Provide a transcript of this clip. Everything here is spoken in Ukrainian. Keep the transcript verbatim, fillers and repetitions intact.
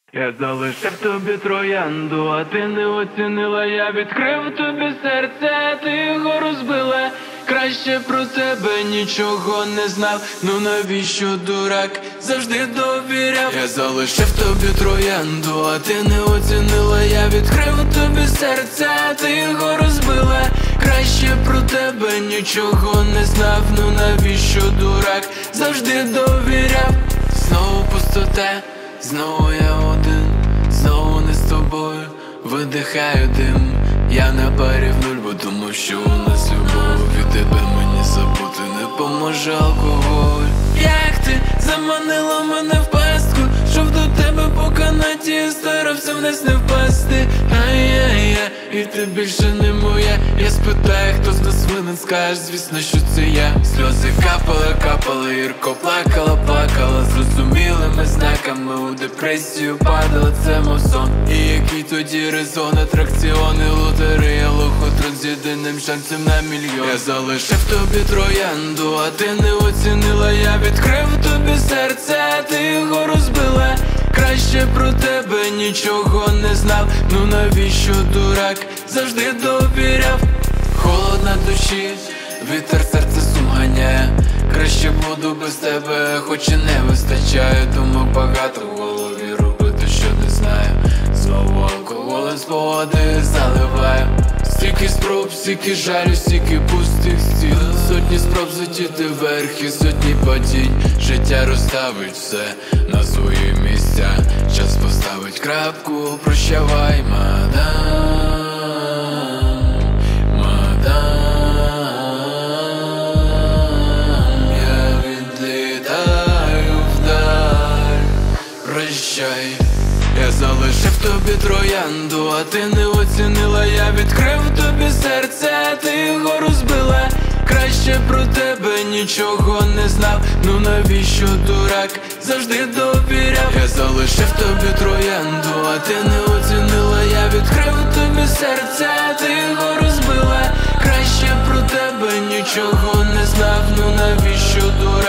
Я залишив тобі троянду, а ти не оцінила. Я відкрив тобі серце, ти його розбила. Краще про тебе нічого не знав. Ну навіщо, дурак, завжди довіряв. Я залишив тобі троянду, а ти не оцінила. Я відкрив тобі серце, ти його розбила. Краще про тебе нічого не знав. Ну навіщо, дурак, завжди довіряв. Знову пустота, знову я один, знову не з тобою, видихаю дим. Я на парі в нуль, бо думав, що у нас любов. Від тебе мені забути не поможе алкоголь. Як ти заманила мене в пастку, щоб до тебе по канаті старався вниз не впасти. Ай-яй-яй, і ти більше не моя. Я спитаю, хто з нас винен, скажеш, звісно, що це я. Сльози капали, капали, гірко плакала, плакала. Зрозумілими знаками у депресію падала, це мов сон. І який тоді резон, атракціони, лотерея, лохотрон з єдиним шансом на мільйон. Я залишив тобі троянду, а ти не оцінила. Я відкрив тобі серце, а ти його розбила. Краще про тебе нічого не знав. Ну навіщо, дурак, завжди довіряв. Холод на душі, вітер серце сум ганяє. Краще буду без тебе, хоч і не вистачає. Думок багато в голові, робити що не знаю. Знову алкоголем спогади заливаю. Стільки спроб, стільки жалю, стільки пустих стін. Сотні спроб злетіти вверх і сотні падінь. Життя розставить все на свої місця. Час поставить крапку, прощавай, мадам. Прощай. Я залишив тобі троянду, а ти не оцінила. Я відкрив тобі серце, а ти його розбила. Краще про тебе нічого не знав. Ну навіщо, дурак, завжди довіряв. Я залишив тобі троянду, а ти не оцінила. Я відкрив тобі серце, а ти його розбила. Краще про тебе нічого не знав. Ну навіщо, дурак.